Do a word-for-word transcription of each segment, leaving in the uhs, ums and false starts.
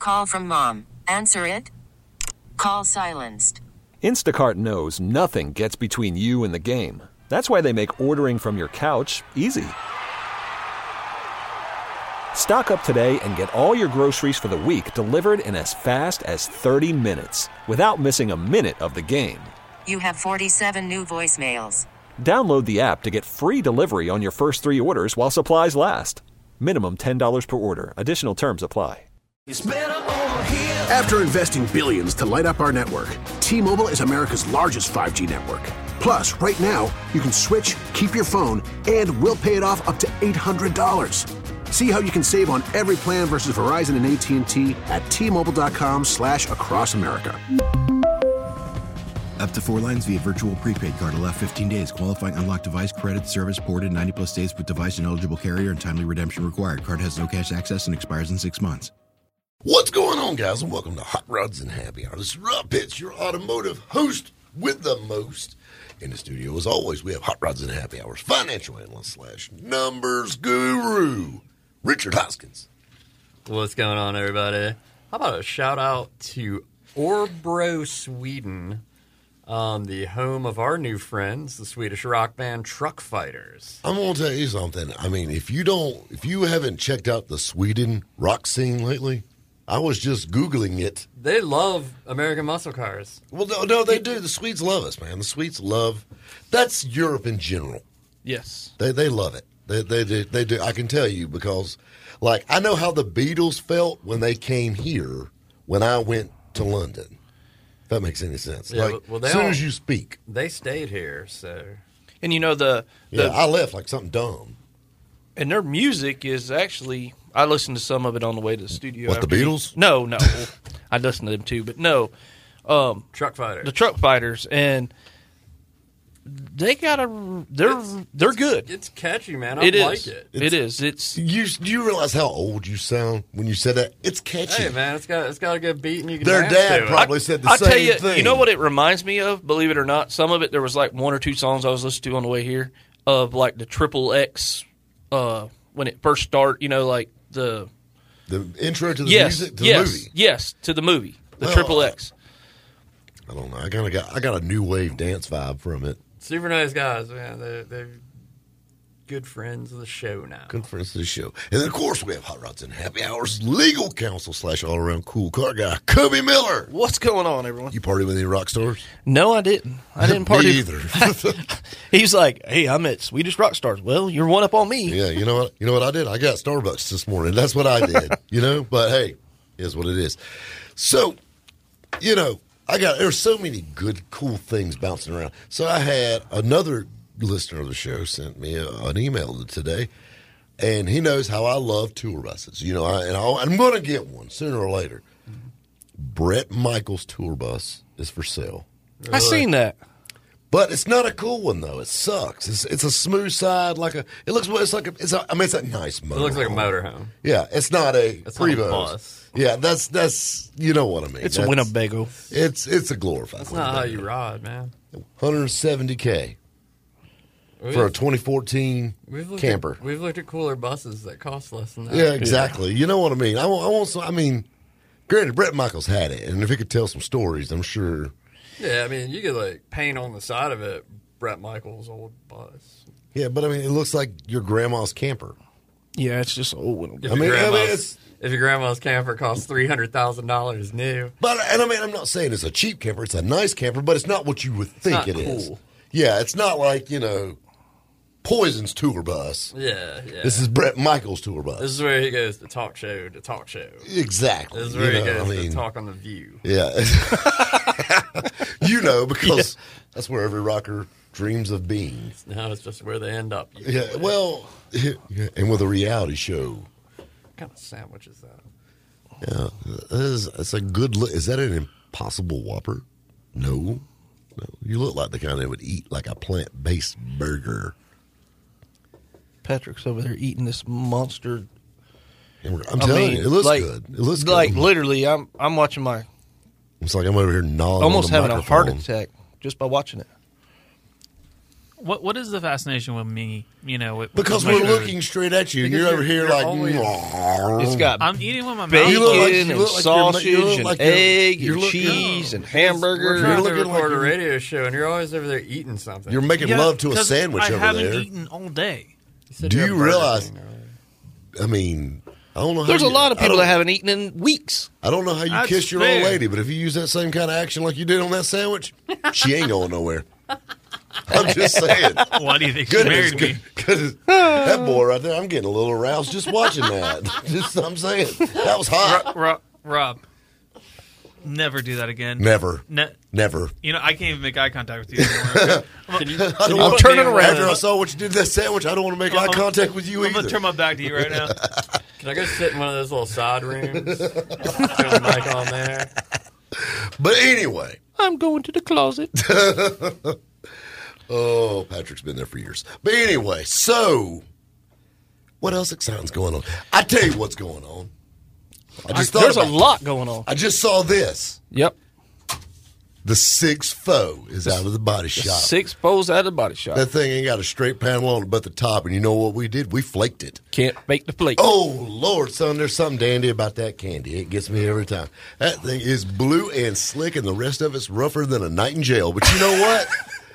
Call from mom. Answer it. Call silenced. Instacart knows nothing gets between you and the game. That's why they make ordering from your couch easy. Stock up today and get all your groceries for the week delivered in as fast as thirty minutes without missing a minute of the game. You have forty-seven new voicemails. Download the app to get free delivery on your first three orders while supplies last. Minimum ten dollars per order. Additional terms apply. After investing billions to light up our network, T-Mobile is America's largest five G network. Plus, right now, you can switch, keep your phone, and we'll pay it off up to eight hundred dollars. See how you can save on every plan versus Verizon and A T and T at T-Mobile.com slash across America. Up to four lines via virtual prepaid card. Allow fifteen days. Qualifying unlocked device credit service ported ninety plus days with device and eligible carrier and timely redemption required. Card has no cash access and expires in six months. What's going on, guys, and welcome to Hot Rods and Happy Hour. This is Rob Pitts, your automotive host with the most. In the studio, as always, we have Hot Rods and Happy Hours financial analyst slash numbers guru, Richard Hoskins. What's going on, everybody? How about a shout out to Orbro, Sweden, um, the home of our new friends, the Swedish rock band Truck Fighters. I'm going to tell you something. I mean, if you don't, if you haven't checked out the Sweden rock scene lately, I was just Googling it. They love American muscle cars. Well, no, no, they do. The Swedes love us, man. The Swedes love, that's Europe in general. Yes. They they love it. They, they, they, they do. I can tell you because, like, I know how the Beatles felt when they came here when I went to London. If that makes any sense. Yeah, like, well, they as soon all, as you speak. They stayed here, so. And you know, the, the. Yeah, I left like something dumb. And their music is actually, I listened to some of it on the way to the studio. What, the Beatles? No, no. I listened to them too, but no. Um, Truck Fighters. The Truck Fighters. And they got a, they're, It's, they're it's, good. It's catchy, man. I It like is. it. It is. It's. You, do you realize how old you sound when you said that? It's catchy. Hey, man, it's got it's got a good beat, and you can Their dance dad to it. probably said the I same tell you, thing. you know what it reminds me of? Believe it or not, some of it, there was like one or two songs I was listening to on the way here of like the Triple X, uh, when it first started, you know, like the The intro to the yes, music, to yes, the movie. yes, to the movie, the Well, Triple X. I don't know. I kind of got I got a new wave dance vibe from it. Super nice guys, man. They're, they're good friends of the show now. Good friends to the show. And then, of course, we have Hot Rods and Happy Hours legal counsel slash all-around cool car guy, Cubby Miller. What's going on, everyone? You party with any rock stars? No, I didn't. I didn't party. Me either. He's like, hey, I'm at Swedish Rock Stars. Well, you're one up on me. Yeah, you know what? You know what I did? I got Starbucks this morning. That's what I did. You know, but hey, is what it is. So, you know, I got there's so many good, cool things bouncing around. So I had another listener of the show sent me a, an email today, and he knows how I love tour buses. You know, I, and I'll, I'm going to get one sooner or later. Mm-hmm. Brett Michaels tour bus is for sale. Really? I seen that. But it's not a cool one though. It sucks. It's it's a smooth side, like a. It looks. It's like a. It's a. I mean, it's a nice motor. It looks like a home. motorhome. Yeah, it's not a It's not a Prevost. bus. Yeah, that's that's. You know what I mean. It's that's, a Winnebago. It's it's a glorified. That's not how you ride, man. one hundred seventy K We've, for a twenty fourteen we've looked camper. At, we've looked at cooler buses that cost less than that. Yeah, exactly. You know what I mean. I want. I want. Some, I mean, granted, Brett Michaels had it, and if he could tell some stories, I'm sure. Yeah, I mean, you could like paint on the side of it Brett Michaels' old bus. Yeah, but I mean, it looks like your grandma's camper. Yeah, it's just old Winnebago. If I mean, your I mean, grandma's- it's. If your grandma's camper costs three hundred thousand dollars new, But and I mean, I'm not saying it's a cheap camper. It's a nice camper, but it's not what you would think not it is. cool. Yeah, it's not like you know, Poison's tour bus. yeah, yeah. This is Brett Michaels' tour bus. This is where he goes to talk show to talk show. exactly. This is where you he know, goes I mean, to talk on the View. Yeah, you know because that's where every rocker dreams of being. Now it's just where they end up. Yeah, well, yeah, and with a reality show. What kind of sandwich is that? Yeah, that is, that's a good look. Is that an Impossible Whopper? No. No. You look like the kind that would eat like a plant-based burger. Patrick's over there eating this monster. I'm I telling mean, you, it looks like, good. It looks good. Like literally, I'm I'm watching my It's like I'm over here gnawing almost on the having a heart microphone. attack just by watching it. What What is the fascination with me? You know, with, because with we're food? looking straight at you, and Because you're over you're- here you're like. always- It's got I'm eating with my bacon You look mouth. like- you and look like you're- sausage you look and like you're- egg you're and looking- cheese and We're hamburger. trying to looking like record a you're- radio show, and you're always over there eating something. You're making Yeah, love to a 'cause sandwich I over haven't there. eaten all day. said Do had you Burger realize- King earlier. I mean, I don't know. How There's a you- lot of I people don't- that haven't eaten in weeks. I don't know how you That's kiss your fair. old lady, but if you use that same kind of action like you did on that sandwich, she ain't going nowhere. I'm just saying. Why do you think she Goodness, married me? good- goodness. That boy right there, I'm getting a little aroused just watching that. Just, I'm saying, that was hot. Rob, Rob, never do that again. Never, Ne- never. you know, I can't even make eye contact with you anymore. Can you, I don't can you want put turning me in around. one of After I those- saw what you did to that sandwich, I don't want to make eye I'm- contact with you I'm gonna either. turn my back to you right now. Can I go sit in one of those little side rooms? Turn the mic on there. But anyway, I'm going to the closet. oh, Patrick's been there for years. But anyway, so what else exciting's going on? I tell you what's going on. I just thought There's a about- lot going on. I just saw this. Yep. The six foe is out of the body shop. Six poles out of the body shop. That thing ain't got a straight panel on it but the top, and you know what we did? We flaked it. Can't bake the plate. Oh, Lord, son, there's something dandy about that candy. It gets me every time. That thing is blue and slick, and the rest of it's rougher than a night in jail. But you know what?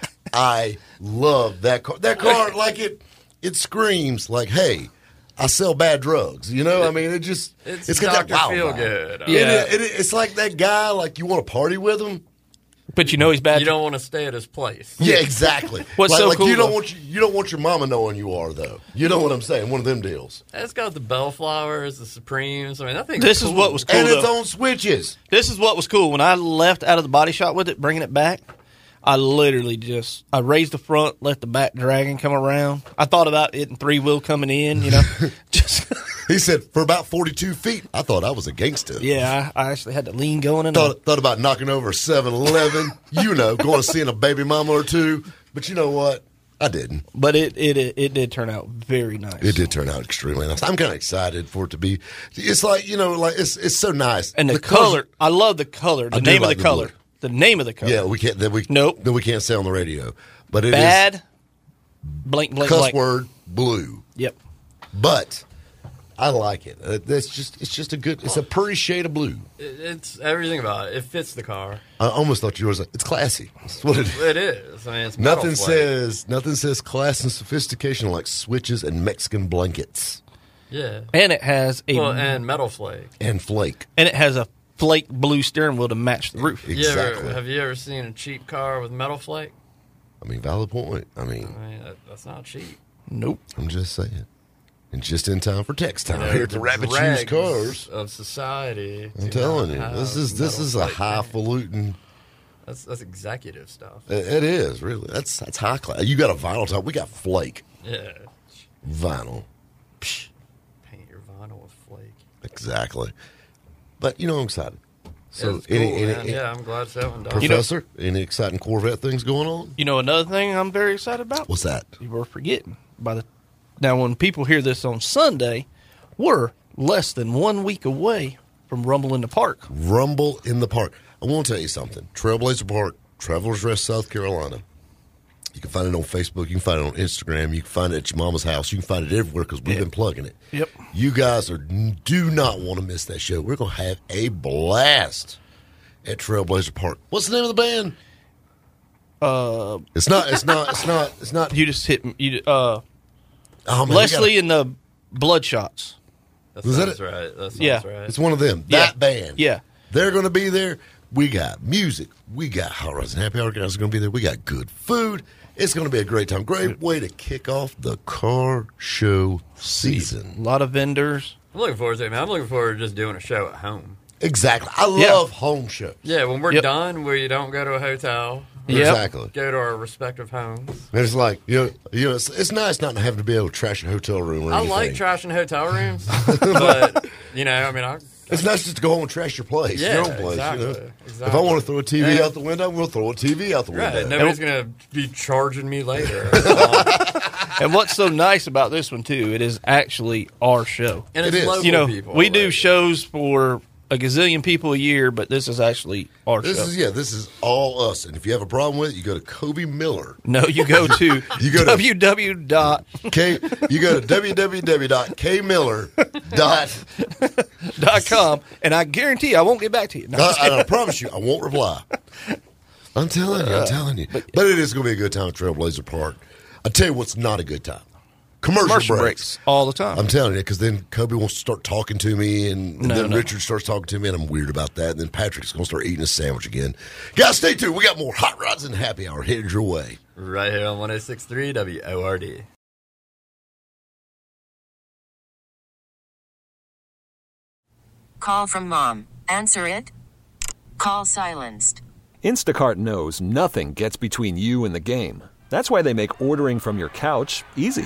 I love that car. That car, like it, it screams like, hey, I sell bad drugs. You know, I mean, it just, It's, got that Doctor wow vibe. Feelgood. Yeah. It, it, it, it's like that guy, like you want to party with him. But you know he's bad. You don't want to stay at his place. Yeah, exactly. What's like, so like cool, you don't though? want you, you don't want your mama knowing you are though. You know what I'm saying? One of them deals. It's got the Bellflowers, the Supremes. I mean, that thing's This is cool. what was cool. And its though. own switches. This is what was cool. When I left out of the body shop with it, bringing it back, I literally just I raised the front, let the back dragon come around. I thought about it in three wheel coming in, you know. just He said for about forty-two feet. I thought I was a gangster. yeah, I, I actually had the lean going and all. Thought thought about knocking over a seven eleven. You know, going to see a baby mama or two. But you know what? I didn't. But it, it it it did turn out very nice. It did turn out extremely nice. I'm kind of excited for it to be. It's like you know, like it's it's so nice. And the, colors- color, I love the color. The I do name like of the the color. blue. The name of the color. Yeah, we can't. That we Nope. That we can't say on the radio. But it is Bad. Blank blank cuss blank. word blue. Yep. But I like it. Uh, That's just it's just a good. It's a pretty shade of blue. It- It's everything about it. It fits the car. I almost thought yours. It's classy. That's what it is. It is. I mean, it's metal Nothing flake. says nothing says class and sophistication like switches and Mexican blankets Yeah. And it has a Well, and metal flake. and flake. and it has a flake blue steering wheel to match the roof. You ever- Exactly. have you ever seen a cheap car with metal flake? I mean, valid point. I mean, I mean, that, that's not cheap. Nope. I'm just saying. And just in time for text time You know, here at the Rabbit Shoes dregs Cars. of society. I'm do telling not you, have this is this metal is a flake paint. highfalutin. That's that's executive stuff. It it is really. That's that's high class. You got a vinyl top. We got flake Yeah. vinyl. Paint your vinyl with flake. Exactly. But you know, I'm excited. So So, it's cool, any, any, man. yeah, I'm glad that one done. Professor, any exciting Corvette things going on? You know another thing I'm very excited about? What's that? You were forgetting. By the now, when people hear this on Sunday, we're less than one week away from Rumble in the Park. Rumble in the Park. I want to tell you something. Trailblazer Park, Travelers Rest, South Carolina. You can find it on Facebook. You can find it on Instagram. You can find it at your mama's house. You can find it everywhere because we've been plugging it. Yep. You guys are do not want to miss that show. We're going to have a blast at Trailblazer Park. What's the name of the band? Uh, It's not. It's not. It's not. It's not. you just hit you. Uh, Oh, man, we Leslie gotta- and the Bloodshots. That Was that sounds it? right. That sounds Yeah. right. It's one of them. Yeah. That band. Yeah. They're going to be there. We got music. We got Hot Rods and Happy Hour guys are going to be there. We got good food. It's going to be a great time. Great way to kick off the car show A season. lot of vendors. I'm looking forward to it, man. I'm looking forward to just doing a show at home. Exactly. I Yeah. love home shows. Yeah, when we're Yep. done, we don't go to a hotel. Yep. Exactly. Go to our respective homes. And it's like, you know, you know it's, it's nice not having to be able to trash a hotel room or I anything. like trashing hotel rooms, but, you know, I mean, I, It's nice just to go home and trash your place, Yeah, your own place. exactly, You know? If exactly. I want to throw a T V Yeah. out the window, we'll throw a T V out the right, window. nobody's going to be charging me later. And what's so nice about this one too? It is actually our show. And It it's is. local You know, people. we do like- shows for a gazillion people a year, but this is actually our This show. is, yeah, this is all us. And if you have a problem with it, you go to Kobe Miller. No, you go to You go to- w w w dot K, you go to w w w dot k miller dot com, and I guarantee I won't get back to you. No, I'm I, just kidding. I promise you, I won't reply. I'm telling you, I'm telling you. But it is going to be a good time at Trailblazer Park. I tell you what's not a good time. Commercial, Commercial breaks. breaks all the time. I'm telling you, because then Kobe wants to start talking to me, and, and No, then no. Richard starts talking to me, and I'm weird about that. And then Patrick's going to start eating his sandwich again. Guys, stay tuned. We got more Hot Rods and Happy Hour headed your way. Right here on one oh six point three W O R D. Call from mom. Answer it. Call silenced. Instacart knows nothing gets between you and the game. That's why they make ordering from your couch easy.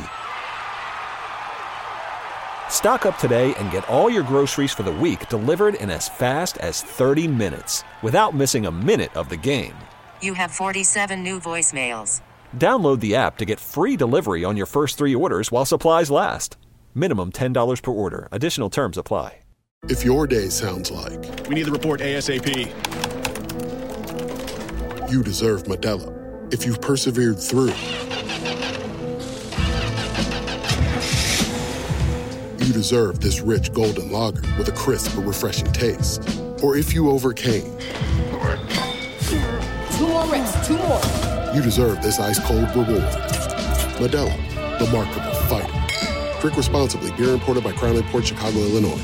Stock up today and get all your groceries for the week delivered in as fast as thirty minutes without missing a minute of the game. You have forty-seven new voicemails. Download the app to get free delivery on your first three orders while supplies last. Minimum ten dollars per order. Additional terms apply. If your day sounds like, We need the report ASAP. you deserve Modelo. If you've persevered through, you deserve this rich golden lager with a crisp but refreshing taste. Or if you overcame, Two more reps, two more. you deserve this ice-cold reward. Modelo, the mark of a fighter. Drink responsibly. Beer imported by Crown Imports, Chicago, Illinois.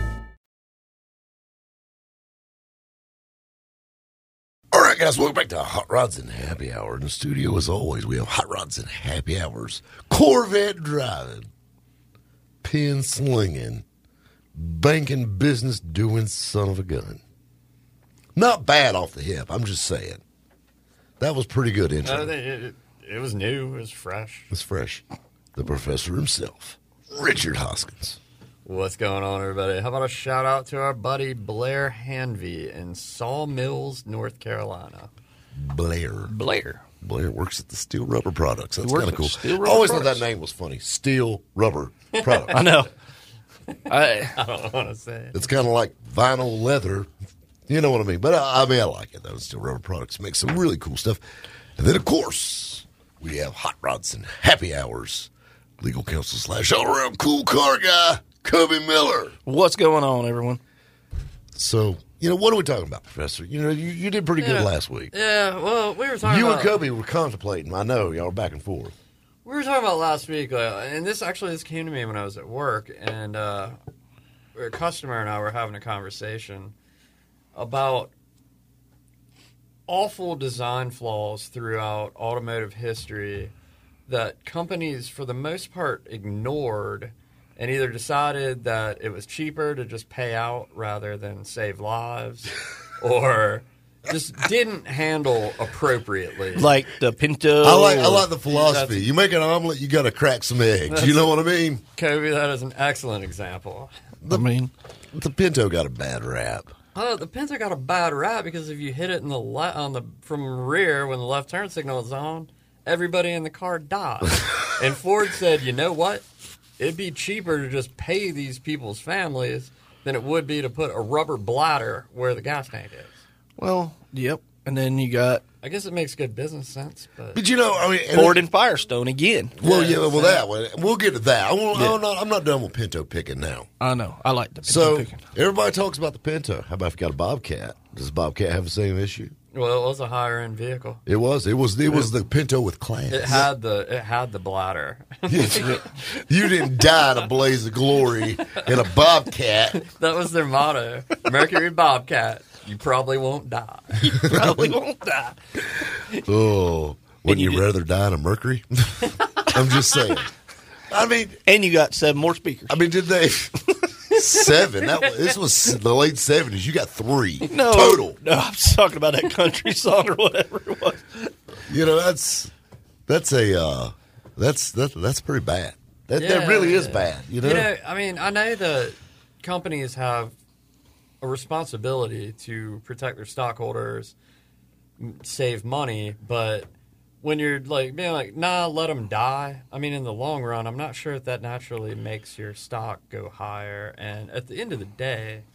All right, guys, welcome back to Hot Rods and Happy Hour. In the studio, as always, we have Hot Rods and Happy Hours. Corvette driving, pin slinging, banking business doing son of a gun. Not bad off the hip, I'm just saying. That was pretty good intro. Uh, it, it, it was new. It was fresh. It's fresh. The professor himself, Richard Hoskins. What's going on, everybody? How about a shout out to our buddy Blair Hanvey in Sawmills, North Carolina? Blair. Blair. Blair works at the Steel Rubber Products. That's works kind of at cool. Steel I Rubber always thought Products. that name was funny. Steel Rubber Products. I know. I, I don't want to say it. It's kind of like vinyl leather. You know what I mean? But I, I mean, I like it, though. Steel Rubber Products make some really cool stuff. And then, of course, we have Hot Rods and Happy Hours. Legal counsel slash all-around cool car guy, Kobe Miller. what's going on, everyone? So, you know, what are we talking about, Professor? You know, you, you did pretty good Yeah. last week. Yeah, well, we were talking You about... and Kobe were contemplating. I know. Y'all were back and forth. We were talking about last week, uh, and this actually this came to me when I was at work, and uh, a customer and I were having a conversation about awful design flaws throughout automotive history that companies, for the most part, ignored and either decided that it was cheaper to just pay out rather than save lives, or just didn't handle appropriately. Like the Pinto. I like I like the philosophy. That's- You make an omelet, you got to crack some eggs. You know what I mean? Kobe, that is an excellent example. I mean, The Pinto got a bad rap. Uh, the Pinto got a bad rap because if you hit it in the le- on the from rear when the left turn signal is on, everybody in the car died. And Ford said, "You know what? It'd be cheaper to just pay these people's families than it would be to put a rubber bladder where the gas tank is." well, yep. And then you got I guess it makes good business sense, but But you know, I mean, and Ford it- and Firestone again. well, Yeah, yeah, well, that one. We'll get to that. I won't, Yeah. I'm, not, I'm not done with Pinto picking now. I know. I like the Pinto So picking. everybody talks about the Pinto. How about if you got a Bobcat? Does Bobcat have the same issue? well, it was a higher end vehicle. It was. It was. It was the Pinto with class. It had the it had the bladder. You didn't die in a blaze of glory in a Bobcat. That was their motto: Mercury Bobcat. You probably won't die. Probably won't die. Oh, wouldn't you you, did- rather die in a Mercury? I'm just saying. I mean, And you got seven more speakers. I mean, did they seven? That was, this was the late seventies. You got three No, total. No, I'm just talking about that country song or whatever it was. You know, that's that's a uh, that's that, that's pretty bad. That, that Yeah. really is bad. You know, You know, I mean, I know that companies have a responsibility to protect their stockholders, m- save money, but when you're like being like, nah, let them die. I mean, in the long run, I'm not sure if that naturally makes your stock go higher. And at the end of the day,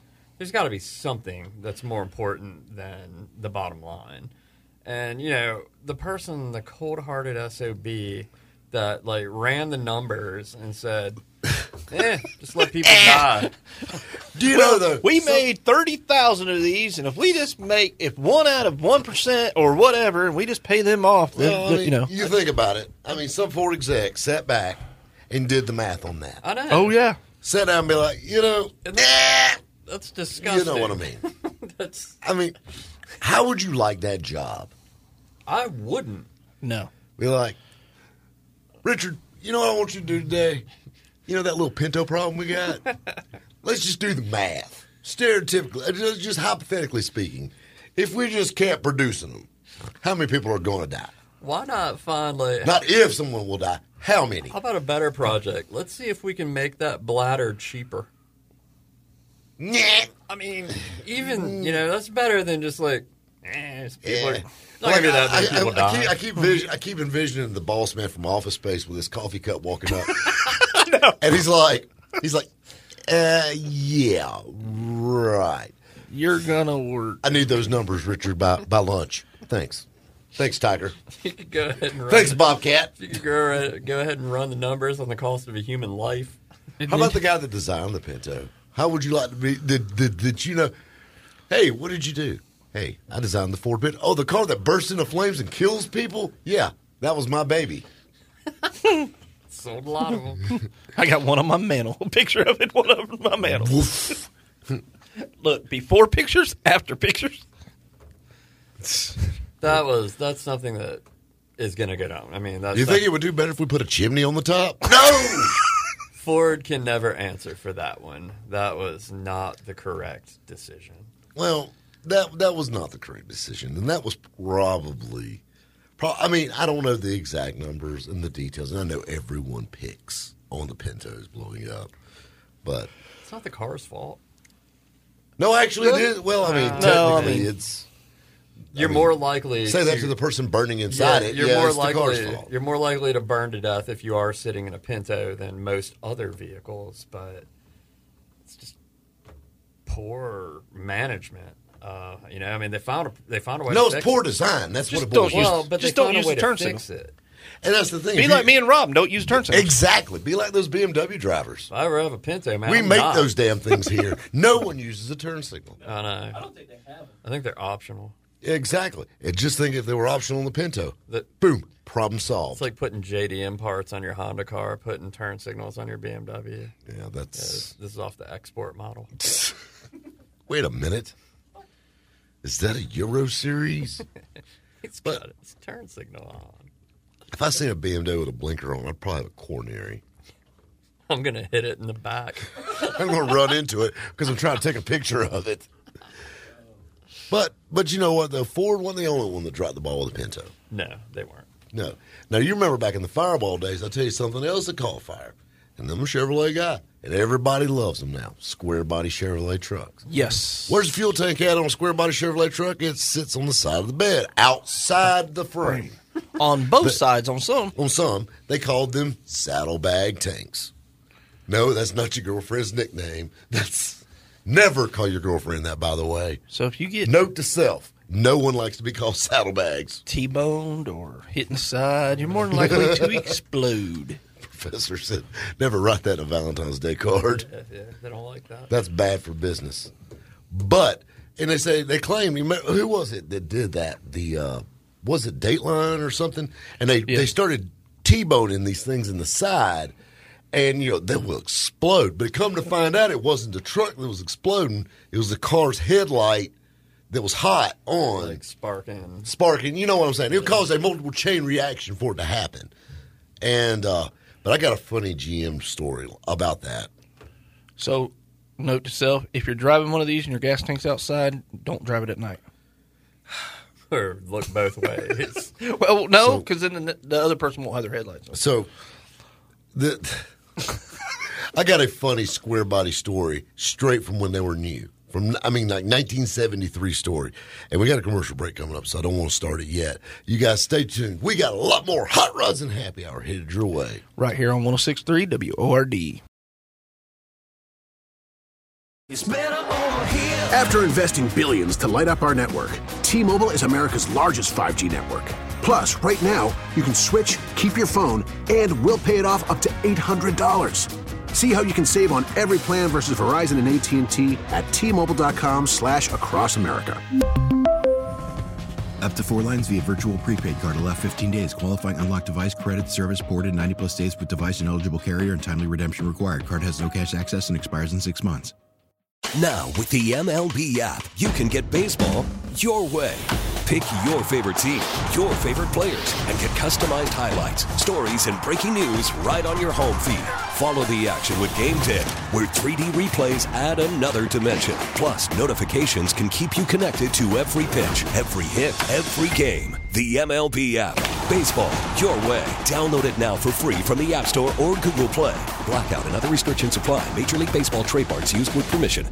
there's got to be something that's more important than the bottom line. And, you know, the person, the cold-hearted S O B that, like, ran the numbers and said, eh, just let people die. Do you Well, know, though? we so- made thirty thousand of these, and if we just make, if one out of one percent or whatever, and we just pay them off, then, Well, I then, mean, you know. you think about it. I mean, some Ford exec sat back and did the math on that. I know. Oh, yeah. Sat down and be like, you know, And eh, that's, that's disgusting. you know what I mean. That's, I mean, how would you like that job? I wouldn't. No. Be like, Richard, you know what I want you to do today? You know that little Pinto problem we got? Let's just do the math. Stereotypically, uh, just, just hypothetically speaking, if we just kept producing them, how many people are going to die? Why not find, like, Not if someone will die, how many? how about a better project? Let's see if we can make that bladder cheaper. Nah. I mean, even, you know, that's better than just like, eh, it's people are, Yeah. not gonna be that many I, I, people I, die. keep, I, keep vision, I keep envisioning the boss man from Office Space with his coffee cup walking up. And he's like, he's like, uh, yeah, right. You're going to work. I need those numbers, Richard, by, by lunch. Thanks. Thanks, Tiger. You could go ahead and run Thanks, the- Bobcat. You could go, ahead- go ahead and run the numbers on the cost of a human life. How about the guy that designed the Pinto? How would you like to be? Did, did, did you know? Hey, what did you do? Hey, I designed the Ford Pinto. Oh, the car that bursts into flames and kills people? Yeah, that was my baby. Sold a lot of them. I got one on my mantle. A picture of it, one on my mantle. Woof. Look, before pictures, after pictures. That was that's something that is going to go down. I mean, that's Do you think not- it would do better if we put a chimney on the top? No. Ford can never answer for that one. That was not the correct decision. Well, that that was not the correct decision, and that was probably. Pro- I mean, I don't know the exact numbers and the details, and I know everyone picks on the Pintos blowing up, but It's not the car's fault. no, actually, Really? it is. Well, I mean, Uh, No, I technically, mean- it's. You're mean, more likely Say that to the person burning inside yeah, it. You're yeah, more it's the car's likely fault. you're more likely to burn to death if you are sitting in a Pinto than most other vehicles, but it's just poor management. Uh, you know, I mean, they found a, they found a way. No, to it's fix poor it. design. That's Just what it don't boils use- down Well, to. but Just they don't found use a way the to turn fix signal. it. And that's the thing. Be If like you- me and Rob. Don't use turn signals. Exactly. Be like those B M W drivers. If I ever have a Pinto, man, We I'm make not. those damn things here. No one uses a turn signal. I know. I don't think they have them. I think they're optional. Exactly. And just think if they were optional on the Pinto. That Boom. Problem solved. It's like putting J D M parts on your Honda car, putting turn signals on your B M W. yeah, Yeah, that's. this, this is off the export model. Wait a minute. Is that a Euro series? It's But- got its turn signal on. If I seen a B M W with a blinker on, I'd probably have a coronary. I'm gonna hit it in the back. I'm going to run into it because I'm trying to take a picture of it. But but you know what, though? Ford wasn't the only one that dropped the ball with a Pinto. No, they weren't. No. Now, you remember back in the Fireball days, I'll tell you something else that caught fire. And I'm a Chevrolet guy. And everybody loves them now. Square body Chevrolet trucks. Yes. Where's the fuel tank at on a square body Chevrolet truck? It sits on the side of the bed, outside the frame. On both sides, on some. On some, they called them saddlebag tanks. No, that's not your girlfriend's nickname. That's never call your girlfriend that, by the way. So if you get Note to self, no one likes to be called saddlebags. T-boned or hit in the side, you're more than likely to explode. Professor said, never write that in a Valentine's Day card. Yeah, yeah, they don't like that. That's bad for business. But, and they say, they claim, you remember, who was it that did that? The, uh, was it Dateline or something? And they, Yeah. they started T-boning these things in the side, and, you know, they will explode. But come to find out, it wasn't the truck that was exploding. It was the car's headlight that was hot on, Like sparking. sparking. You know what I'm saying? It would cause a multiple chain reaction for it to happen. And, uh, but I got a funny G M story about that. So, note to self, if you're driving one of these and your gas tank's outside, don't drive it at night. Or look both ways. Well, no, So- because then the, the other person won't have their headlights on. So, the I got a funny square body story straight from when they were new. From I mean, like nineteen seventy-three story, and we got a commercial break coming up, so I don't want to start it yet. You guys stay tuned. We got a lot more Hot Rods and Happy Hour headed your way. Right here on one oh six point three W O R D. It's better over here. After investing billions to light up our network, T-Mobile is America's largest five G network. Plus, right now, you can switch, keep your phone, and we'll pay it off up to eight hundred dollars. See how you can save on every plan versus Verizon and A T and T at T-Mobile.com slash across America. Up to four lines via virtual prepaid card. Allow fifteen days. Qualifying unlocked device credit service ported ninety plus days with device and eligible carrier and timely redemption required. Card has no cash access and expires in six months. Now, with the M L B app, you can get baseball your way. Pick your favorite team, your favorite players, and get customized highlights, stories, and breaking news right on your home feed. Follow the action with Game Tip, where three D replays add another dimension. Plus, notifications can keep you connected to every pitch, every hit, every game. The M L B app. Baseball your way. Download it now for free from the App Store or Google Play. Blackout and other restrictions apply. Major League Baseball trademarks used with permission.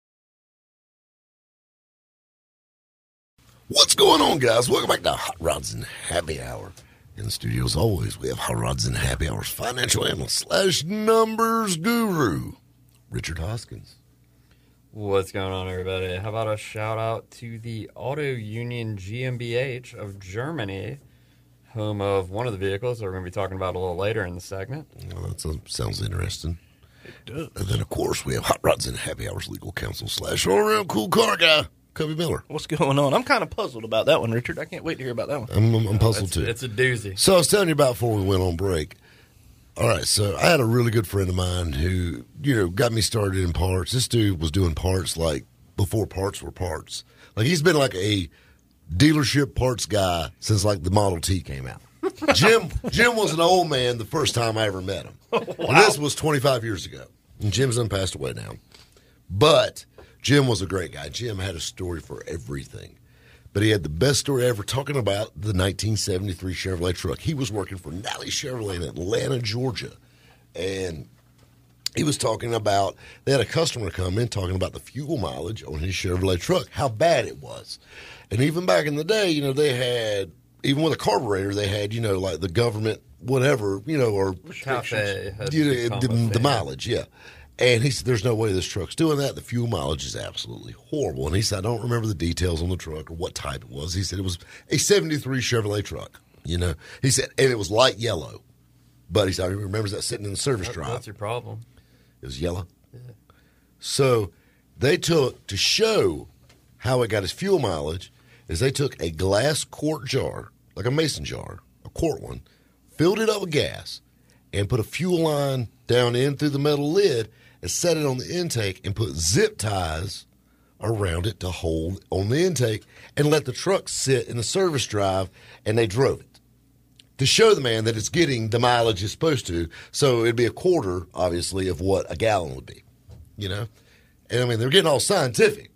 What's going on, guys? Welcome back to Hot Rods and Happy Hour. In the studio, as always, we have Hot Rods and Happy Hour's financial analyst slash numbers guru, Richard Hoskins. What's going on, everybody? How about a shout out to the Auto Union G m B H of Germany, home of one of the vehicles that we're going to be talking about a little later in the segment. Well, that sounds interesting. It does. And then, of course, we have Hot Rods and Happy Hour's legal counsel slash all-around cool car guy, Cubby Miller. What's going on? I'm kind of puzzled about that one, Richard. I can't wait to hear about that one. I'm, I'm, I'm puzzled, it's, too. It's a doozy. So I was telling you about before we went on break. All right, so I had a really good friend of mine who, you know, got me started in parts. This dude was doing parts like before parts were parts. Like, he's been like a dealership parts guy since, like, the Model T came out. Jim Jim was an old man the first time I ever met him. Wow. And this was twenty-five years ago. And Jim's done passed away now. But Jim was a great guy. Jim had a story for everything. But he had the best story ever talking about the nineteen seventy-three Chevrolet truck. He was working for Nally Chevrolet in Atlanta, Georgia. And he was talking about, they had a customer come in talking about the fuel mileage on his Chevrolet truck, how bad it was. And even back in the day, you know, they had, even with a carburetor, they had, you know, like the government, whatever, you know, or Cafe had you know, the, become a the thing. mileage, yeah. And he said, there's no way this truck's doing that. The fuel mileage is absolutely horrible. And he said, I don't remember the details on the truck or what type it was. He said it was a seventy-three Chevrolet truck, you know. He said, and it was light yellow. But he said, he remembers that sitting in the service That- drive. That's your problem. It was yellow. Yeah. So they took, to show how it got his fuel mileage, is they took a glass quart jar, like a mason jar, a quart one, filled it up with gas, and put a fuel line down in through the metal lid and set it on the intake and put zip ties around it to hold on the intake and let the truck sit in the service drive, and they drove it to show the man that it's getting the mileage it's supposed to. So it'd be a quarter, obviously, of what a gallon would be, you know? And, I mean, they're getting all scientific.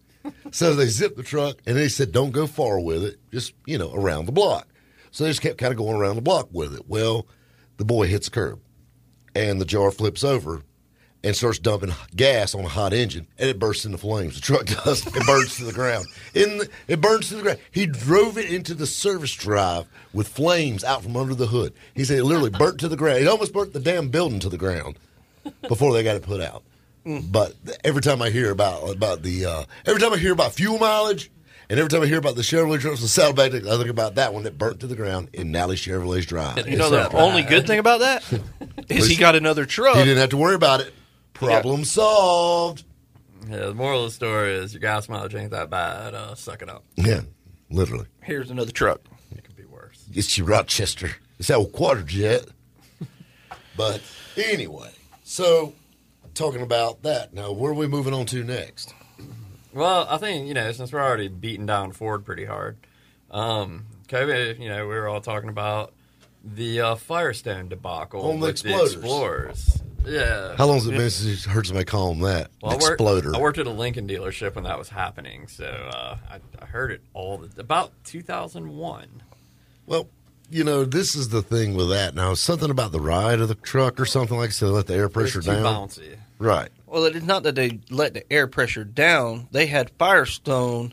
So they zipped the truck, and they said, don't go far with it, just, you know, around the block. So they just kept kind of going around the block with it. Well, the boy hits a curb, and the jar flips over and starts dumping gas on a hot engine, and it bursts into flames. The truck does. It burns to the ground. In the, it burns to the ground. He drove it into the service drive with flames out from under the hood. He said it literally burnt to the ground. It almost burnt the damn building to the ground before they got it put out. But every time I hear about about the uh, every time I hear about fuel mileage, and every time I hear about the Chevrolet trucks and Saddleback, I think about that one that burnt to the ground in Nally Chevrolet's drive. You know, the only good thing about that is he got another truck. He didn't have to worry about it. Problem solved. Yeah, the moral of the story is your gas mileage ain't that bad. Uh, suck it up. Yeah, literally. Here's another truck. It could be worse. It's your Rochester. It's that old quarter jet. But anyway, so talking about that, now where are we moving on to next? Well, I think, you know, since we're already beating down Ford pretty hard, um, Kobe, you know, we were all talking about the uh, Firestone debacle On the with the Exploders. Explorers. Yeah. How long has it been since you heard somebody call them that? Well, I worked, Exploder. I worked at a Lincoln dealership when that was happening, so uh, I, I heard it all the, about two thousand one. Well, you know, this is the thing with that. Now, something about the ride of the truck or something like so, let the air pressure It's too down. bouncy. Right. Well, it is not that they let the air pressure down. They had Firestone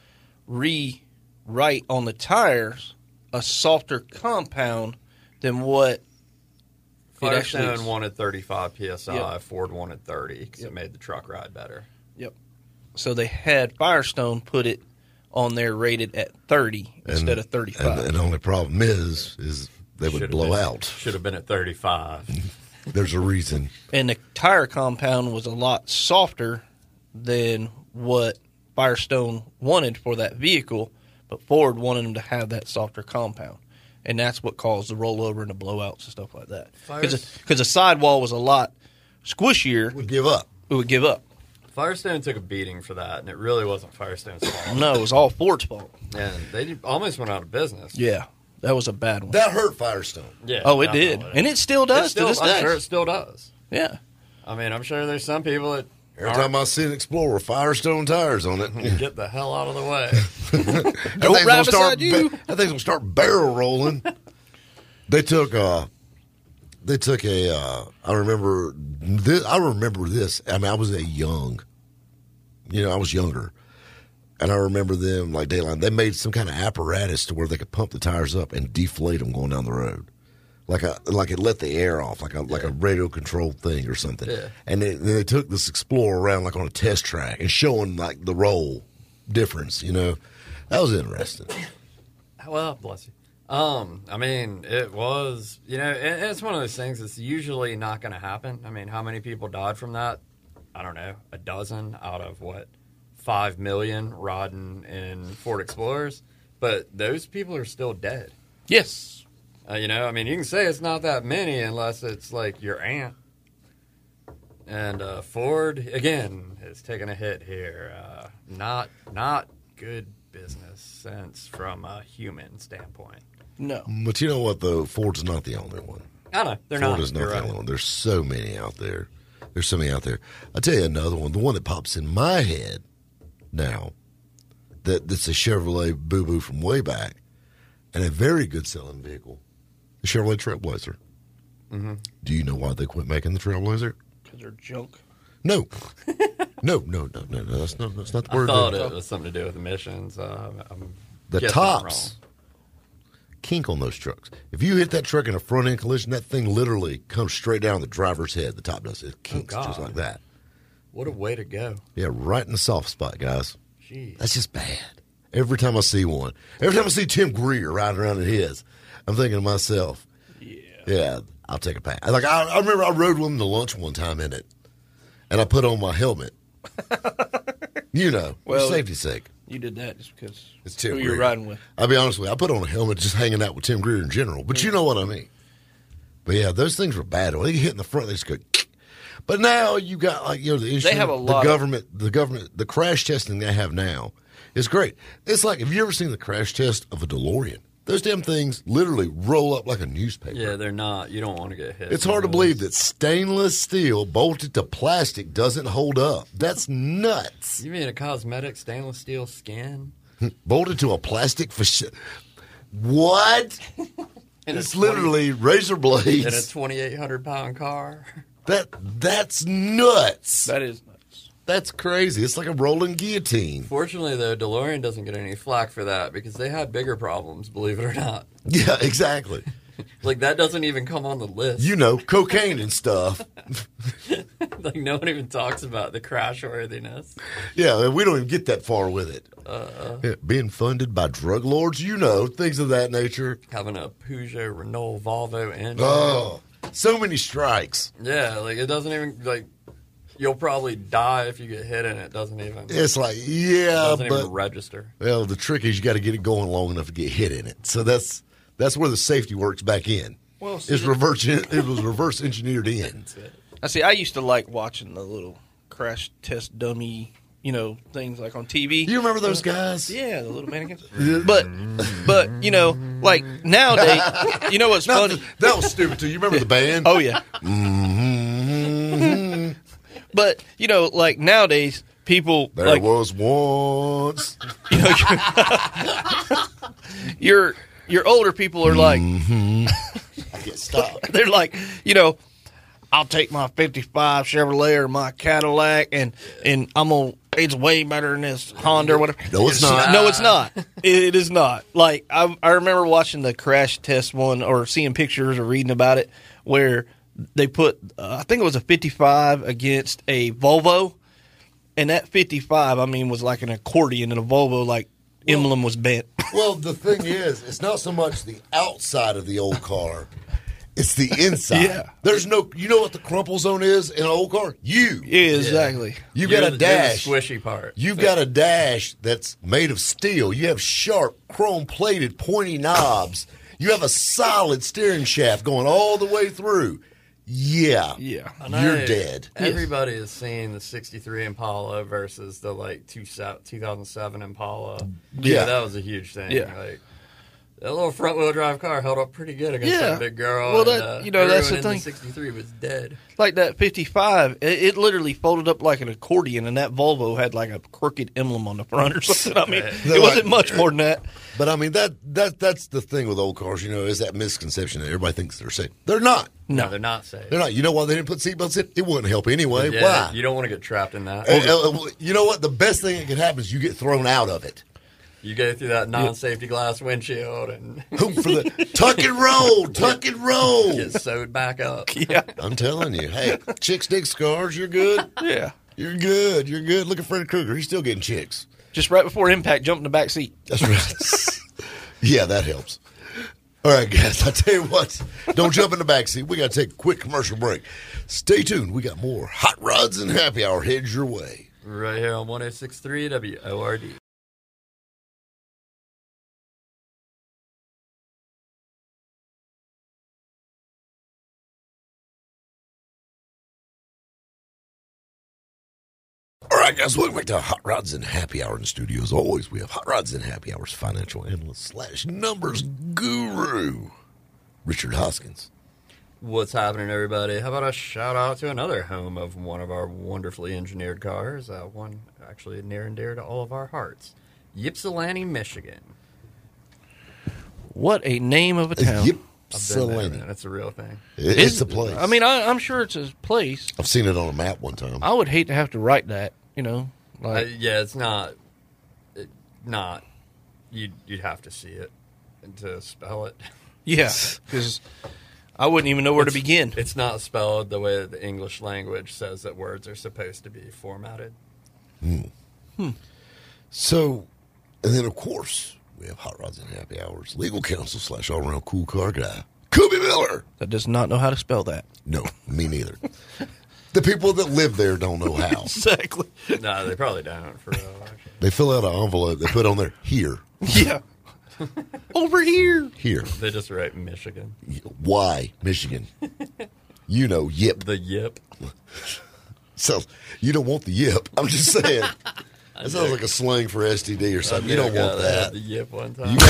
rewrite on the tires a softer compound than what it actually Firestone is. wanted thirty-five P S I, Yep. Ford wanted thirty because Yep. it made the truck ride better. Yep. So they had Firestone put it on there rated at thirty And- instead of thirty-five. And, and the only problem is, is they would Should've blow been- out. Should have been at thirty-five. There's a reason. And the tire compound was a lot softer than what Firestone wanted for that vehicle, but Ford wanted them to have that softer compound. And that's what caused the rollover and the blowouts and stuff like that. Because the sidewall was a lot squishier. Would give up. It would give up. Firestone took a beating for that, and it really wasn't Firestone's fault. No, it was all Ford's fault. And they almost went out of business. Yeah, that was a bad one. That hurt Firestone. Yeah. Oh, it did. definitely. And it still does It still- to this I'm day. sure it still does. Yeah. I mean, I'm sure there's some people that Every time I see an Explorer, Firestone tires on it. get the hell out of the way. That Don't thing's ride gonna start beside you. ba- that thing's gonna start barrel rolling. They took uh they took a uh I remember this I remember this. I mean I was a young you know, I was younger. And I remember them like Dayline, they made some kind of apparatus to where they could pump the tires up and deflate them going down the road. Like a like it let the air off, like a like a radio controlled thing or something. Yeah. And they, they took this Explorer around like on a test track and showing like the roll difference, you know. That was interesting. Well, bless you. Um, I mean, it was, you know, and it's one of those things that's usually not going to happen. I mean, how many people died from that? I don't know, a dozen out of what, five million riding in Ford Explorers? But those people are still dead. Yes. Uh, you know, I mean, you can say it's not that many unless it's like your aunt. And uh, Ford, again, has taken a hit here. Uh, not not good business sense from a human standpoint. No. But you know what, though? Ford's not the only one. I know. They're Ford not. is not You're the right. only one. There's so many out there. There's so many out there. I'll tell you another one. The one that pops in my head now, that, that's a Chevrolet boo-boo from way back, and a very good selling vehicle, the Chevrolet Trailblazer. Mm-hmm. Do you know why they quit making the Trailblazer? Because they're junk. No. no, no, no, no, no. That's not, that's not the I word. thought there. it was something to do with emissions. Uh, I'm The guessing tops kink on those trucks. If you hit that truck in a front end collision, that thing literally comes straight down the driver's head. The top does it kinks Oh, just God. like that. What a way to go. Yeah, right in the soft spot, guys. Jeez. That's just bad. Every time I see one, every time I see Tim Greer riding around in his, I'm thinking to myself, yeah, yeah, I'll take a pass. Like I, I remember I rode with him to lunch one time in it, and I put on my helmet. You know, Well, for safety's sake. You did that just because It's Tim who Greer. you're riding with. I'll be honest with you. I put on a helmet just hanging out with Tim Greer in general. But you know what I mean. But yeah, those things were bad. When they get hit in the front, they just go. But now you got like you know the insurance, have a the lot of- government, the government, the crash testing they have now is great. It's like have you ever seen the crash test of a DeLorean? Those damn things literally roll up like a newspaper. Yeah, they're not. You don't want to get hit. It's hard to believe that stainless steel bolted to plastic doesn't hold up. That's nuts. You mean a cosmetic stainless steel skin? Bolted to a plastic faci- What? In a It's twenty literally razor blades. in a twenty-eight hundred pound car. That that's nuts. That is nuts. That's crazy. It's like a rolling guillotine. Fortunately, though, DeLorean doesn't get any flack for that because they had bigger problems, believe it or not. Yeah, exactly. Like, that doesn't even come on the list. You know, cocaine and stuff. Like, no one even talks about the crash worthiness. Yeah, we don't even get that far with it. Uh, Yeah, being funded by drug lords, you know, things of that nature. having a Peugeot, Renault, Volvo engine. Oh, so many strikes. Yeah, like, it doesn't even, like, you'll probably die if you get hit and it doesn't even, It's like, yeah, doesn't but even register. well, the trick is you got to get it going long enough to get hit in it. So that's that's where the safety works back in. Well, see, It's reverse. It was reverse engineered in. I see. I used to like watching the little crash test dummy, you know, things like on T V. You remember those guys? Yeah, the little mannequins. But, but you know, like nowadays, you know what's No, funny? that was stupid too. You remember the band? Oh yeah. Mm-hmm. But you know, like nowadays, people There like was once. you know, your your older people are like, Mm-hmm. I can't stop. they're like, you know, I'll take my fifty-five Chevrolet or my Cadillac, and and I'm gonna. It's way better than this Honda or whatever. No, it's not. No, it's not. It is not. Like I, I remember watching the crash test one, or seeing pictures or reading about it, where they put, uh, I think it was a fifty-five against a Volvo, And that fifty-five, I mean, was like an accordion, and a Volvo, like, well, emblem was bent. Well, the thing is, it's not so much the outside of the old car. It's the inside. Yeah. There's no, you know what the crumple zone is in an old car? You. Yeah, exactly. You You're got a the- dash. you're the squishy part. You've got a dash that's made of steel. You have sharp, chrome-plated, pointy knobs. You have a solid steering shaft going all the way through. Yeah. Yeah. I You're know dead. Everybody is seeing the sixty-three Impala versus the like two thousand seven Impala. Yeah. that was a huge thing. Yeah. Like, that little front wheel drive car held up pretty good against Yeah. that big girl. Well, and, that- uh, you know, that's the everyone in thing. sixty-three was dead. Like that fifty-five, it, it literally folded up like an accordion, and that Volvo had like a crooked emblem on the front or something. I mean, They're it wasn't like- much more than that. But, I mean, that that that's the thing with old cars, you know, is that misconception that everybody thinks they're safe. They're not. No, they're not safe. They're not. You know why they didn't put seatbelts in? It wouldn't help anyway. Yeah, Why? You don't want to get trapped in that. Uh, uh, you know what? The best thing that can happen is you get thrown out of it. You go through that non-safety glass windshield and Hope for the tuck and roll, tuck and roll. get sewed back up. Yeah. I'm telling you, hey, chicks dig scars. You're good. Yeah. You're good. You're good. Look at Freddy Krueger. He's still getting chicks. Just right before impact, jumped in the back seat. That's right. Yeah, that helps. All right, guys, I tell you what, don't jump in the backseat. We got to take a quick commercial break. Stay tuned. We got more Hot Rods and Happy Hour headed your way. Right here on one oh six point three W O R D. All right, guys, welcome back to Hot Rods and Happy Hour in the studio. As always, we have Hot Rods and Happy Hour's financial analyst slash numbers guru, Richard Hoskins. What's happening, everybody? How about a shout out to another home of one of our wonderfully engineered cars, uh, one actually near and dear to all of our hearts, Ypsilanti, Michigan. What a name of a town. I've been there, Ypsilanti. man. That's a real thing. It- It's a place. I mean, I, I'm sure it's a place. I've seen it on a map one time. I would hate to have to write that, you know. Uh, Like, yeah, it's not. It, not. You'd you'd have to see it to spell it. yeah, because I wouldn't even know where to begin. It's not spelled the way that the English language says that words are supposed to be formatted. Hmm. So, and then, of course, we have Hot Rods and Happy Hours legal counsel slash all-around cool car guy, Kobe Miller. That does not know how to spell that. No, me neither. The people that live there don't know how. Exactly. No, they probably don't. For real, actually. They fill out an envelope. They put on there, here, Yeah. Over here. here. They just write Michigan. Why, Michigan? You know, yip. The yip. So, you don't want the yip. I'm just saying. That sounds like a slang for S T D or something. You don't want that. The yip one time. You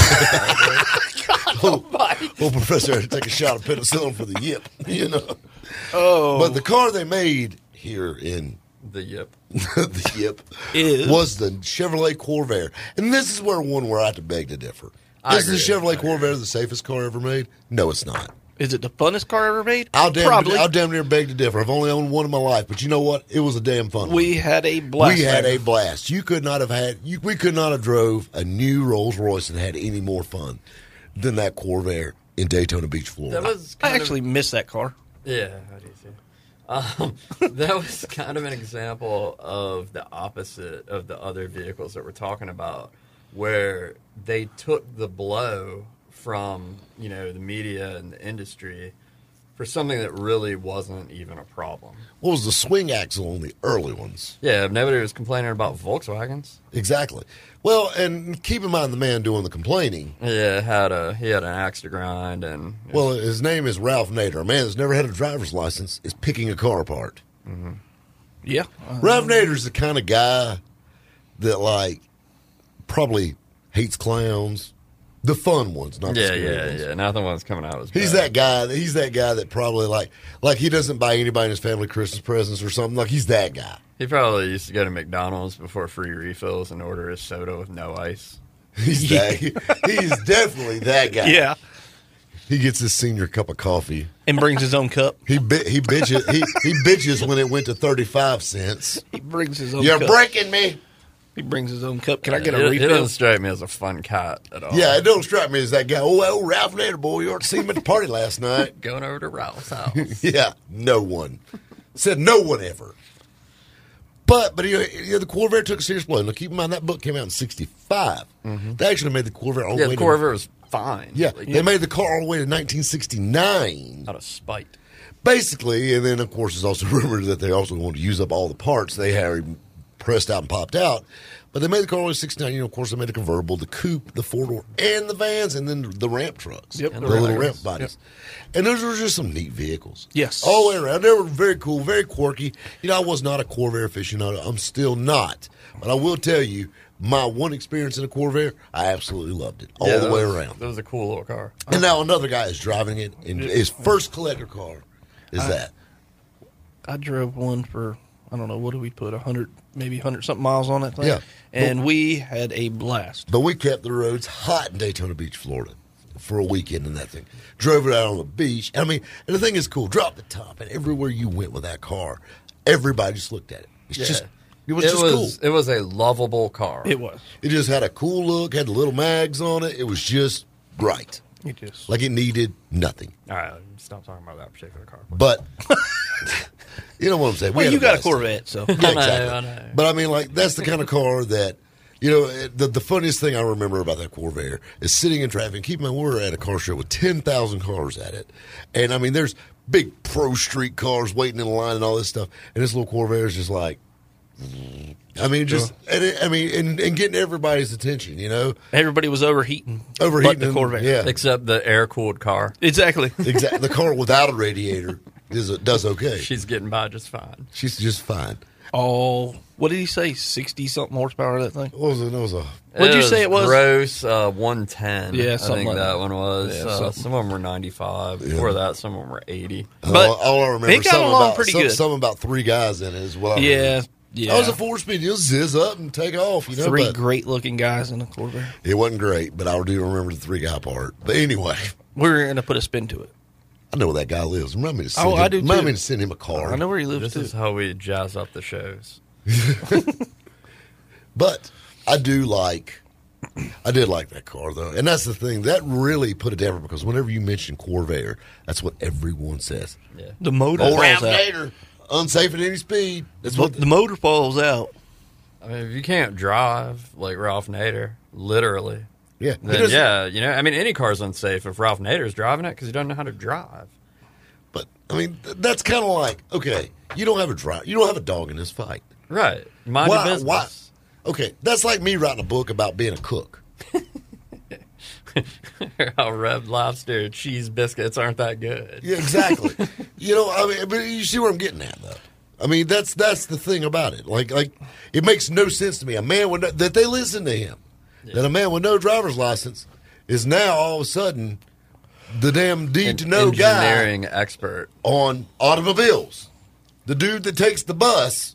oh, well, Professor had to take a shot of penicillin for the yip, you know. Oh. But the car they made here in the yip. the yip Is? was the Chevrolet Corvair. And this is where one where I have to beg to differ. I Is the agree. Chevrolet Corvair the safest car ever made? No, it's not. Is it the funnest car ever made? I'll damn, Probably. I'll damn near beg to differ. I've only owned one in my life, but you know what? It was a damn fun one. We had a blast. We had there. a blast. You could not have had. You, we could not have drove a new Rolls Royce and had any more fun than that Corvair in Daytona Beach, Florida. That was I kind actually of, miss that car. yeah, I do too. Um, that was kind of an example of the opposite of the other vehicles that we're talking about, where they took the blow from, you know, the media and the industry for something that really wasn't even a problem. What was the swing axle on the early ones? Yeah, nobody was complaining about Volkswagens. Exactly. Well, and keep in mind the man doing the complaining. Yeah, had a he had an axe to grind, and Well, his name is Ralph Nader. A man that's never had a driver's license is picking a car apart. mm-hmm. Yeah. Ralph Nader's the kind of guy that, like, probably hates clowns. The fun ones, not the yeah, scary yeah, ones. yeah. Nothing was coming out as He's bad. that guy. He's that guy that probably like like he doesn't buy anybody in his family Christmas presents or something. Like he's that guy. He probably used to go to McDonald's before free refills and order his soda with no ice. He's that. He's definitely that guy. Yeah. He gets his senior cup of coffee. And brings his own cup. He bi- he bitches he, he bitches when it went to thirty five cents. He brings his own You're cup. breaking me. He brings his own cup. Can I get a He- He refill? doesn't strike me as a fun cat at all. Yeah, it don't strike me as that guy. Oh, oh Ralph Nader, boy, you ought to see him at the party last night. Going over to Ralph's house. Yeah, no one said no one ever. But, but you know, you know, the Corvair took a serious blow. Now, keep in mind, that book came out in sixty-five. Mm-hmm. They actually made the Corvair all the yeah, way the to... Corvair was fine. Yeah, like, they yeah. made the car all the way to nineteen sixty-nine. Out of spite. Basically, and then, of course, there's also rumored that they also wanted to use up all the parts they had pressed out and popped out. But they made the car all the way to sixty-nine. You know, of course, they made the convertible, the coupe, the four-door, and the vans, and then the ramp trucks. Yep. The, The little ramp ramp bodies. Yep. And those were just some neat vehicles. Yes. All the way around. They were very cool, very quirky. You know, I was not a Corvair aficionado. I'm still not. But I will tell you, my one experience in a Corvair, I absolutely loved it. All Yeah, the that way was- around. That was a cool little car. And now another guy is driving it, and his first collector car is I- that. I drove one for, I don't know, what did we put, one hundred, maybe one hundred something miles on that thing? Yeah. And we had a blast. But we kept the roads hot in Daytona Beach, Florida, for a weekend in that thing. Drove it out on the beach. I mean, and the thing is cool. Drop the top, and everywhere you went with that car, everybody just looked at it. It's Yeah. just, it was it just was, cool. It was a lovable car. It was. It just had a cool look, had the little mags on it. It was just right. It just like it needed nothing. All right, stop talking about that particular car. But you know what I'm saying. We Well, had you got a blast. Corvette, so. Yeah, I know, exactly. I know. But I mean, like that's the kind of car that you know. The the funniest thing I remember about that Corvair is sitting in traffic. Keep in mind, we were at a car show with ten thousand cars at it, and I mean, there's big pro street cars waiting in line and all this stuff, and this little Corvair is just like. I mean, just and it, I mean, and, and getting everybody's attention, you know. Everybody was overheating. Overheating but the Corvette. yeah. Except the air cooled car. Exactly. Exactly. The car without a radiator is does okay. She's getting by just fine. She's just fine. Oh, what did he say? Sixty something horsepower. That thing. What was it? It was a. What'd you say it was? Gross uh, one ten. Yeah, I something think like that that. one was. Yeah, uh, something. some of them were ninety-five. Before that, some of them were eighty. But all, all I remember they got something along about, pretty some, good. Something about three guys in it is what I Yeah, remember. yeah. That was a four speed. You'll zizz up and take off. You know, Three but great looking guys in a Corvette. it wasn't great, but I do remember the three guy part. But anyway, We're going to put a spin to it. I know where that guy lives. Remind me to send Oh, him, I do remind too. me to send him a car. I know where he lives This too. is how we jazz up the shows. But I do like, I did like that car though, and that's the thing that really put it down because whenever you mention Corvair, that's what everyone says. Yeah. The motor Old falls out. Navigator, unsafe at any speed. That's The, what the motor falls out. I mean, if you can't drive like Ralph Nader, literally, yeah. He then doesn't- yeah, you know, I mean, any car's unsafe if Ralph Nader's driving it because he doesn't know how to drive. But I mean, th- that's kind of like okay, you don't have a drive, you don't have a dog in this fight. Right. Mind Why- your business. why- Okay, that's like me writing a book about being a cook. How red lobster cheese biscuits aren't that good. Yeah, exactly. you know, I mean, but you see where I'm getting at, though. I mean, that's that's the thing about it. Like, like it makes no sense to me. A man with no, that they listen to him. That a man with no driver's license is now all of a sudden the damn need to know guy Engineering expert. on automobiles. The dude that takes the bus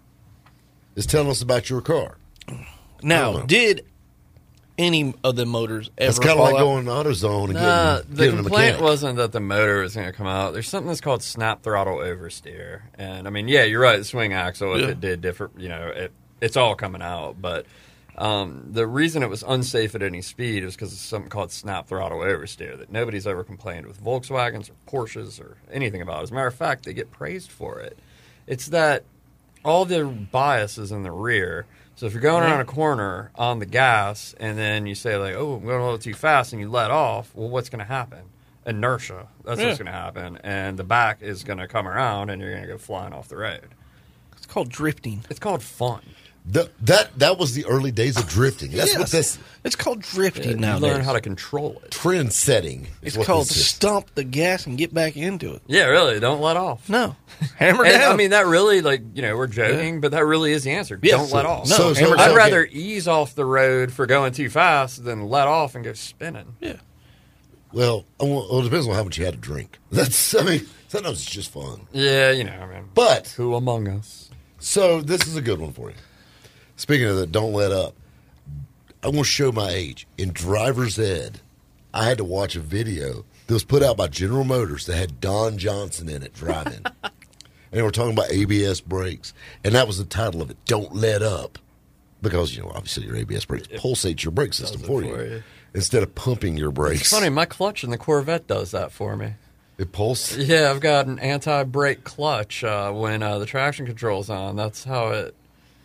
is telling us about your car. Now, know. did any of the motors ever It's kind of fall like out? going to AutoZone and Nah, getting, the getting a complaint mechanic. wasn't that the motor was going to come out. There's something that's called snap throttle oversteer, and I mean, yeah, you're right. The swing axle, if Yeah. it did different, you know, it, it's all coming out. But um, the reason it was unsafe at any speed is because of something called snap throttle oversteer that nobody's ever complained with Volkswagens or Porsches or anything about. As a matter of fact, they get praised for it. It's that all the bias is in the rear. So if you're going around a corner on the gas and then you say like, oh, I'm going a little too fast and you let off, well, what's going to happen? Inertia. That's Yeah. what's going to happen. And the back is going to come around and you're going to go flying off the road. It's called drifting. It's called fun. The, that that was the early days of drifting. That's what Yes. this It's called drifting You nowadays. learn how to control it. trend setting. is It's what called this is. stomp the gas and get back into it. Yeah, really. Don't let off. No. Hammer And, down. I mean, that really, like, you know, we're joking, but that really is the answer. Yes. Don't let off. No, So- so- hammer I'd down. rather ease off the road for going too fast than let off and go spinning. Yeah. Well, I want- well, it depends on how much you had to drink. That's, I mean, sometimes it's just fun. Yeah, you know, I mean, But, who among us? so this is a good one for you. Speaking of that, don't let up. I want to show my age. In driver's ed, I had to watch a video that was put out by General Motors that had Don Johnson in it driving. And they were talking about A B S brakes. And that was the title of it, Don't Let Up. Because, you know, obviously your A B S brakes pulsate your brake system it for for you, you. instead of pumping your brakes. It's funny, my clutch in the Corvette does that for me. It pulses. Yeah, I've got an anti-brake clutch uh, when uh, the traction control's on. That's how it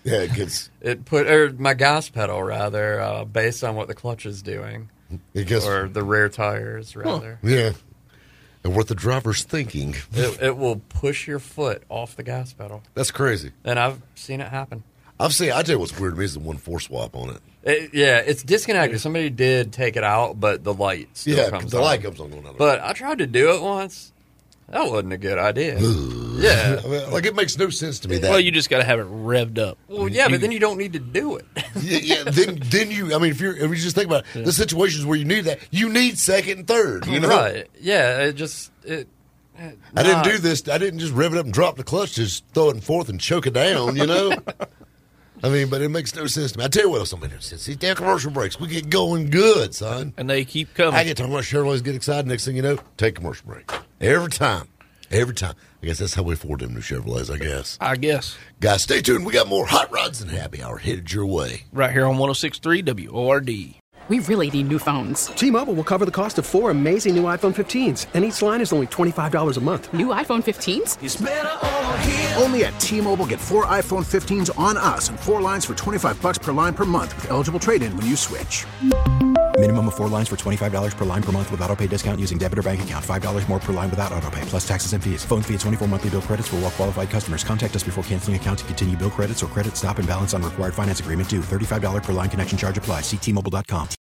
Yeah, it gets it put or my gas pedal rather, uh, based on what the clutch is doing, it gets or the rear tires rather. Yeah, and what the driver's thinking. It, it will push your foot off the gas pedal. That's crazy. And I've seen it happen. I've seen. I tell you what's weird to me is the one four swap on it. It, yeah, it's disconnected. Somebody did take it out, but the light still Yeah, comes the on. light comes on going out. But I tried to do it once. That wasn't a good idea. Yeah. I mean, like, it makes no sense to me. That Well, you just got to have it revved up. Well, yeah, but then you don't need to do it. yeah, yeah, then then you. I mean, if you're if you just think about it, the situations where you need that, you need second and third. You know, Right. Yeah, it just it. it I didn't not- do this. I didn't just rev it up and drop the clutch, just throw it in fourth and choke it down. You know. I mean, but it makes no sense to me. I tell you what else don't make no sense. These damn commercial breaks, we get going good, son. And they keep coming. I get talking about Chevrolets, get excited. Next thing you know, take a commercial break. Every time. Every time. I guess that's how we afford them new Chevrolets, I guess. I guess. Guys, stay tuned. We got more Hot Rods and Happy Hour headed your way. Right here on one oh six point three W O R D. We really need new phones. T-Mobile will cover the cost of four amazing new iPhone fifteens, and each line is only twenty-five dollars a month. New iPhone fifteens? It's better over here. Only at T-Mobile, get four iPhone fifteens on us and four lines for twenty-five dollars per line per month with eligible trade-in when you switch. Minimum of four lines for twenty-five dollars per line per month with autopay discount using debit or bank account. five dollars more per line without autopay, plus taxes and fees. Phone fee at twenty-four monthly bill credits for well-qualified customers. Contact us before canceling account to continue bill credits or credit stop and balance on required finance agreement due. thirty-five dollars per line connection charge applies. See T Mobile dot com.